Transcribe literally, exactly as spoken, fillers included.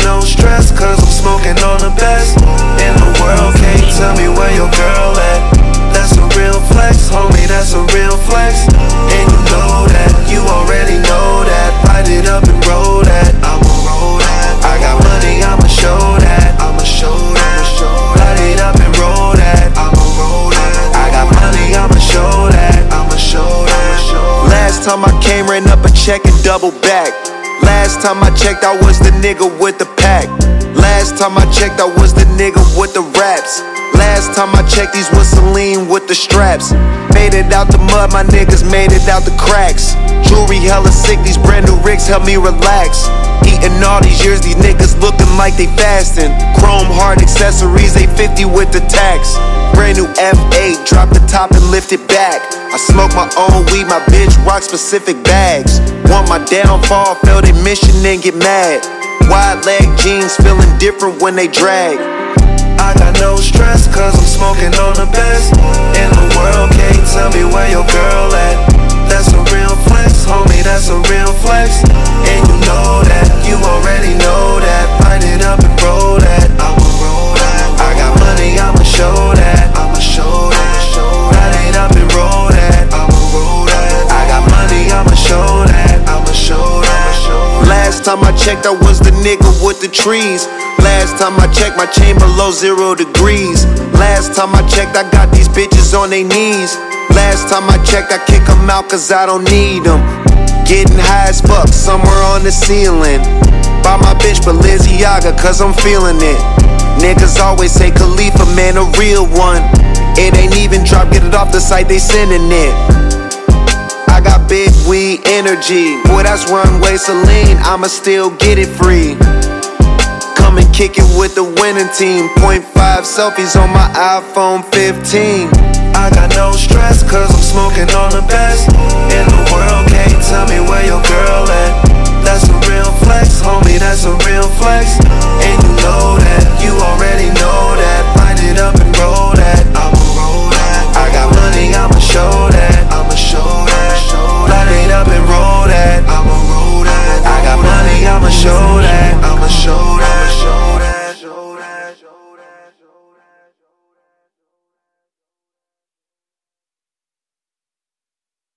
no stress, cause I'm smoking on the best in the world. Can't tell me where your girl at. That's a real flex, homie, that's a real flex. And you know that, you already know that. Light it up and roll that, I'ma roll that. I got money, I'ma show that, I'ma show that. Light it up and roll that, I'ma roll that. I got money, I'ma show that, I'ma show that. Last time I came, ran up a check and double back. Last time I checked, I was the nigga with the pack. Last time I checked, I was the nigga with the raps. Last time I checked, these was Celine with the straps. Made it out the mud, my niggas made it out the cracks. Jewelry hella sick, these brand new rigs help me relax. Eating all these years, these niggas looking like they fasting. Chrome hard accessories, eight fifty with the tax. Brand new F eight, drop the top and lift it back. I smoke my own weed, my bitch rock specific bags. Want my downfall, fail their mission and get mad. Wide leg jeans feeling different when they drag. I got no stress, cause I'm smoking on the best in the world. Can't tell me where your girl at. That's a real flex, homie, that's a real flex. And you know that, you already know that. Light it up and roll that, I'ma roll that. I got money, I'ma show that, I'ma show that. Light it up and roll that, I'ma roll that. I got money, I'ma show that, I'ma show that. Last time I checked, I was the nigga with the trees. Last time I checked, my chain below zero degrees. Last time I checked, I got these bitches on their knees. Last time I checked, I kick them out cause I don't need them. Getting high as fuck, somewhere on the ceiling. Buy my bitch Balenciaga cause I'm feeling it. Niggas always say Khalifa, man, a real one. It ain't even drop, get it off the site, they sending it. I got big weed energy. Boy, that's runway Celine, I'ma still get it free. Come and kick it with the winning team. Point five selfies on my iPhone fifteen. I got no stress, cause I'm smoking on the best in the world. Can't tell me